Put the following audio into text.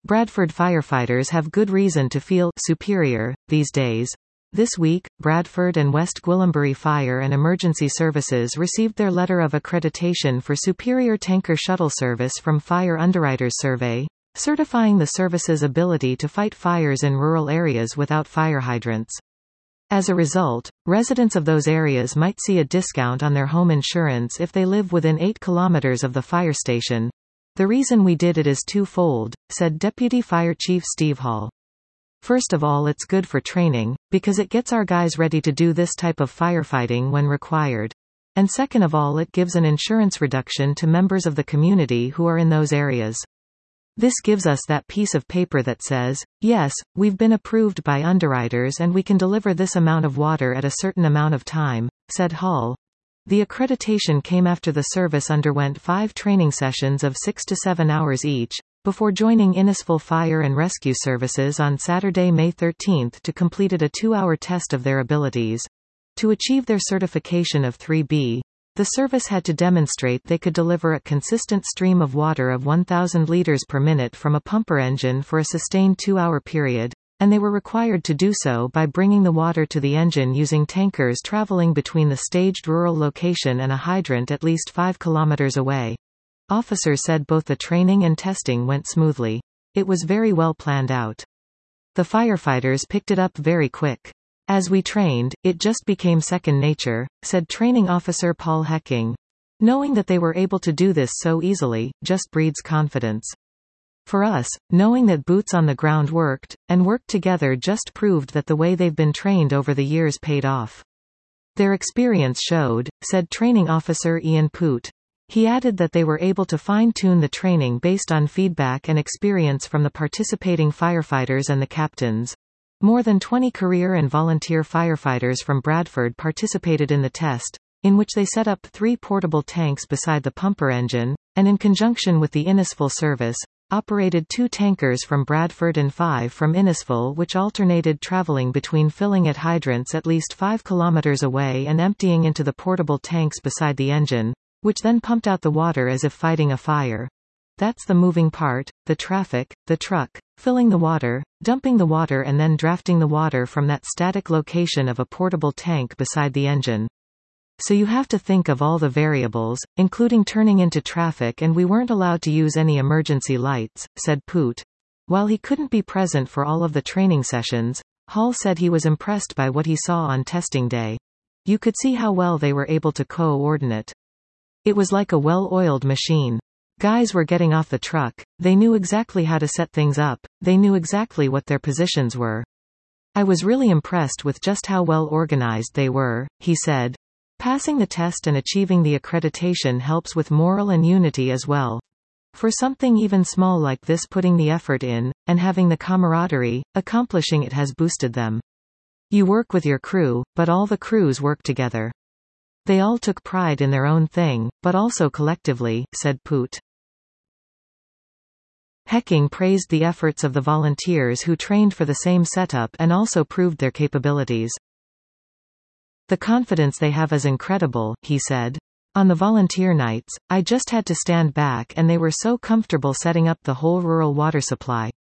Bradford firefighters have good reason to feel superior these days. This week, Bradford and West Gwillimbury Fire and Emergency Services received their letter of accreditation for superior tanker shuttle service from Fire Underwriters Survey, certifying the service's ability to fight fires in rural areas without fire hydrants. As a result, residents of those areas might see a discount on their home insurance if they live within 8 kilometers of the fire station. The reason we did it is twofold, said Deputy Fire Chief Steve Hall. First of all, it's good for training, because it gets our guys ready to do this type of firefighting when required. And second of all, it gives an insurance reduction to members of the community who are in those areas. This gives us that piece of paper that says, yes, we've been approved by underwriters and we can deliver this amount of water at a certain amount of time, said Hall. The accreditation came after the service underwent 5 training sessions of 6 to 7 hours each, before joining Innisfil Fire and Rescue Services on Saturday, May 13 to completed a 2-hour test of their abilities. To achieve their certification of 3B, the service had to demonstrate they could deliver a consistent stream of water of 1,000 liters per minute from a pumper engine for a sustained 2-hour period, and they were required to do so by bringing the water to the engine using tankers traveling between the staged rural location and a hydrant at least 5 kilometers away. Officers said both the training and testing went smoothly. It was very well planned out. The firefighters picked it up very quick. As we trained, it just became second nature, said Training Officer Paul Hecking. Knowing that they were able to do this so easily, just breeds confidence. For us, knowing that boots on the ground worked, and worked together just proved that the way they've been trained over the years paid off. Their experience showed, said Training Officer Ian Poot. He added that they were able to fine-tune the training based on feedback and experience from the participating firefighters and the captains. More than 20 career and volunteer firefighters from Bradford participated in the test, in which they set up 3 portable tanks beside the pumper engine, and in conjunction with the Innisfil service, operated 2 tankers from Bradford and 5 from Innisfil, which alternated traveling between filling at hydrants at least 5 kilometers away and emptying into the portable tanks beside the engine, which then pumped out the water as if fighting a fire. That's the moving part, the traffic, the truck, filling the water, dumping the water and then drafting the water from that static location of a portable tank beside the engine. So you have to think of all the variables, including turning into traffic, and we weren't allowed to use any emergency lights, said Poot. While he couldn't be present for all of the training sessions, Hall said he was impressed by what he saw on testing day. You could see how well they were able to coordinate. It was like a well-oiled machine. Guys were getting off the truck, they knew exactly how to set things up, they knew exactly what their positions were. I was really impressed with just how well organized they were, he said. Passing the test and achieving the accreditation helps with morale and unity as well. For something even small like this, putting the effort in, and having the camaraderie, accomplishing it has boosted them. You work with your crew, but all the crews work together. They all took pride in their own thing, but also collectively, said Poot. Hecking praised the efforts of the volunteers who trained for the same setup and also proved their capabilities. The confidence they have is incredible, he said. On the volunteer nights, I just had to stand back and they were so comfortable setting up the whole rural water supply.